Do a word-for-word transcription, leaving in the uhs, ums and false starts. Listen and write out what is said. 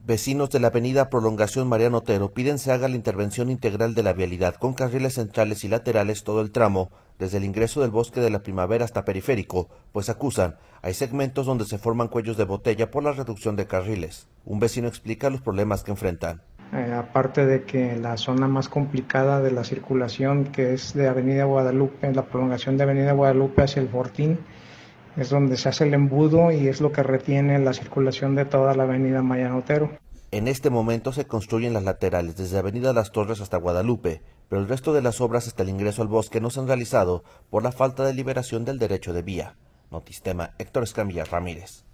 Vecinos de la avenida Prolongación Mariano Otero piden se haga la intervención integral de la vialidad con carriles centrales y laterales todo el tramo, desde el ingreso del Bosque de la Primavera hasta Periférico, pues acusan, hay segmentos donde se forman cuellos de botella por la reducción de carriles. Un vecino explica los problemas que enfrentan. Eh, aparte de que la zona más complicada de la circulación, que es de Avenida Guadalupe, la prolongación de Avenida Guadalupe hacia el Fortín, es donde se hace el embudo y es lo que retiene la circulación de toda la avenida Mariano Otero. En este momento se construyen las laterales desde Avenida Las Torres hasta Guadalupe, pero el resto de las obras hasta el ingreso al bosque no se han realizado por la falta de liberación del derecho de vía. Notistema, Héctor Escamilla Ramírez.